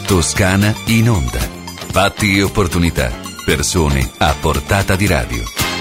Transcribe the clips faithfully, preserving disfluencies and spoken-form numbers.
Toscana in onda. Fatti e opportunità. Persone a portata di radio.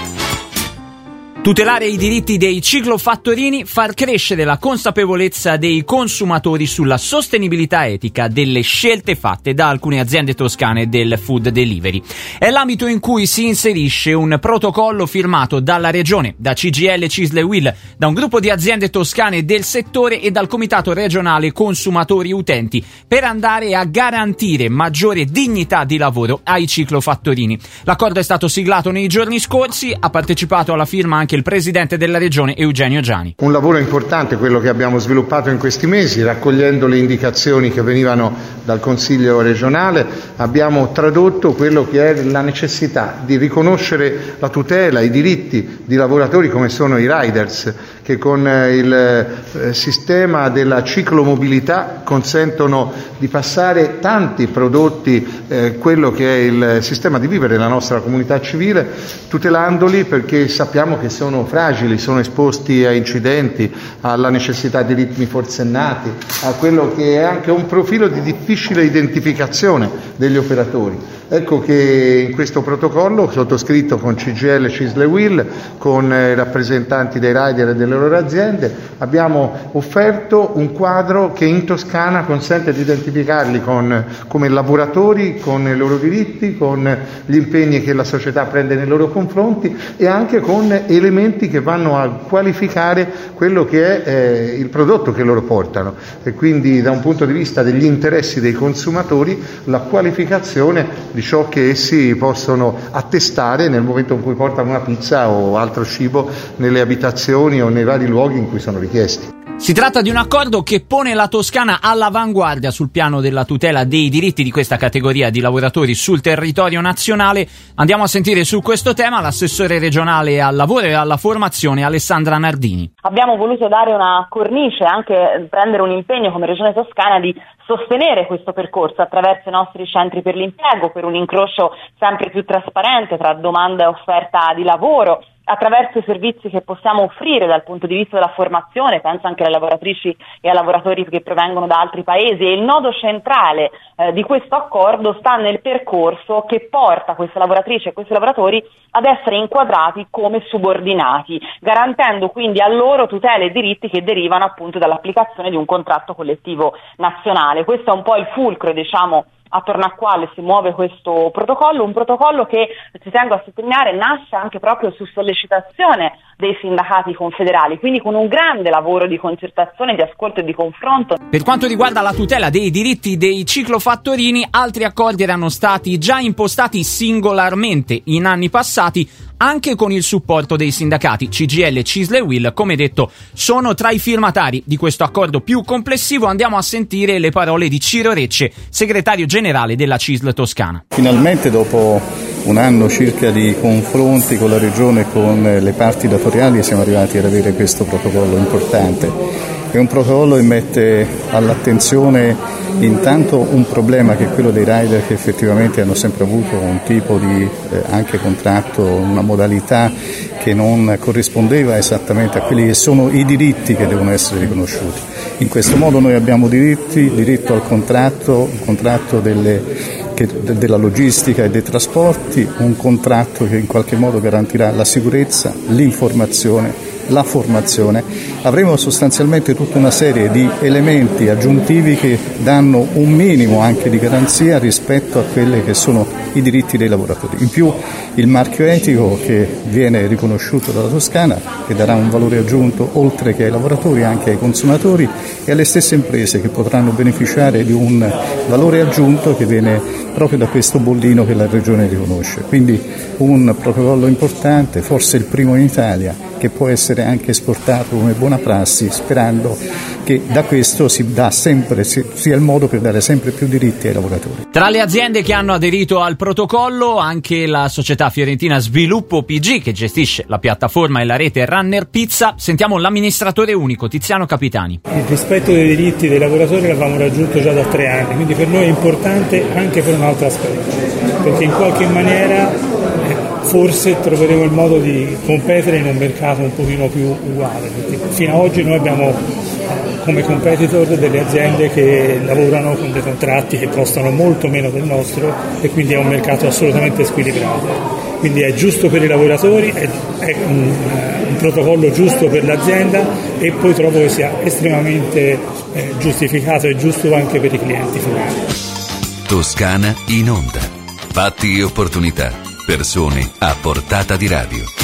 Tutelare i diritti dei ciclofattorini, far crescere la consapevolezza dei consumatori sulla sostenibilità etica delle scelte fatte da alcune aziende toscane del food delivery. È l'ambito in cui si inserisce un protocollo firmato dalla Regione, da C G I L Cisle Will, da un gruppo di aziende toscane del settore e dal Comitato regionale Consumatori Utenti, per andare a garantire maggiore dignità di lavoro ai ciclofattorini. L'accordo è stato siglato nei giorni scorsi, ha partecipato alla firma anche il presidente della regione Eugenio Giani. Un lavoro importante quello che abbiamo sviluppato in questi mesi, raccogliendo le indicazioni che venivano dal Consiglio regionale. Abbiamo tradotto quello che è la necessità di riconoscere la tutela, i diritti di lavoratori come sono i riders, che con il sistema della ciclomobilità consentono di passare tanti prodotti, eh, quello che è il sistema di vivere della nostra comunità civile, tutelandoli perché sappiamo che sono fragili, sono esposti a incidenti, alla necessità di ritmi forsennati, a quello che è anche un profilo di difficile identificazione degli operatori. Ecco che in questo protocollo, sottoscritto con C G I L Cisle Will, con i rappresentanti dei rider e delle loro aziende, abbiamo offerto un quadro che in Toscana consente di identificarli con, come lavoratori, con i loro diritti, con gli impegni che la società prende nei loro confronti e anche con elementi che vanno a qualificare quello che è eh, il prodotto che loro portano, e quindi da un punto di vista degli interessi dei consumatori la qualificazione di ciò che essi possono attestare nel momento in cui portano una pizza o altro cibo nelle abitazioni o nei vari luoghi in cui sono richiesti. Si tratta di un accordo che pone la Toscana all'avanguardia sul piano della tutela dei diritti di questa categoria di lavoratori sul territorio nazionale. Andiamo a sentire su questo tema l'assessore regionale al lavoro e alla formazione Alessandra Nardini. Abbiamo voluto dare una cornice, anche prendere un impegno come Regione Toscana di sostenere questo percorso attraverso i nostri centri per l'impiego, per un incrocio sempre più trasparente tra domanda e offerta di lavoro, attraverso i servizi che possiamo offrire dal punto di vista della formazione, penso anche alle lavoratrici e ai lavoratori che provengono da altri paesi, e il nodo centrale eh, di questo accordo sta nel percorso che porta queste lavoratrici e questi lavoratori ad essere inquadrati come subordinati, garantendo quindi a loro tutele e diritti che derivano appunto dall'applicazione di un contratto collettivo nazionale. Questo è un po' il fulcro, diciamo, attorno al quale si muove questo protocollo, un protocollo che, ci tengo a sottolineare, nasce anche proprio su sollecitazione dei sindacati confederali, quindi con un grande lavoro di concertazione, di ascolto e di confronto. Per quanto riguarda la tutela dei diritti dei ciclofattorini, altri accordi erano stati già impostati singolarmente in anni passati, anche con il supporto dei sindacati. C G I L Cisle Will, come detto, sono tra i firmatari di questo accordo più complessivo. Andiamo a sentire le parole di Ciro Recce, segretario generale della C I S L Toscana. Finalmente, dopo un anno circa di confronti con la Regione e con le parti datoriali, siamo arrivati ad avere questo protocollo importante. È un protocollo che mette all'attenzione intanto un problema che è quello dei rider, che effettivamente hanno sempre avuto un tipo di eh, anche contratto, una modalità che non corrispondeva esattamente a quelli che sono i diritti che devono essere riconosciuti. In questo modo noi abbiamo diritti, diritto al contratto, un contratto delle, che, de, della logistica e dei trasporti, un contratto che in qualche modo garantirà la sicurezza, l'informazione, la formazione. Avremo sostanzialmente tutta una serie di elementi aggiuntivi che danno un minimo anche di garanzia rispetto a quelli che sono i diritti dei lavoratori. In più il marchio etico che viene riconosciuto dalla Toscana, che darà un valore aggiunto oltre che ai lavoratori anche ai consumatori e alle stesse imprese, che potranno beneficiare di un valore aggiunto che viene proprio da questo bollino che la Regione riconosce. Quindi un protocollo importante, forse il primo in Italia, che può essere anche esportato come buona prassi, sperando che da questo si dà sempre, sia il modo per dare sempre più diritti ai lavoratori. Tra le aziende che hanno aderito al protocollo anche la società fiorentina Sviluppo P G, che gestisce la piattaforma e la rete Runner Pizza. Sentiamo l'amministratore unico Tiziano Capitani. Il rispetto dei diritti dei lavoratori l'avevamo raggiunto già da tre anni, quindi per noi è importante anche per un altro aspetto, perché in qualche maniera eh, forse troveremo il modo di competere in un mercato un pochino più uguale, perché fino ad oggi noi abbiamo come competitor delle aziende che lavorano con dei contratti che costano molto meno del nostro e quindi è un mercato assolutamente squilibrato. Quindi è giusto per i lavoratori, è, è un, un protocollo giusto per l'azienda e poi trovo che sia estremamente eh, giustificato e giusto anche per i clienti finali. Toscana in onda. Fatti e opportunità. Persone a portata di radio.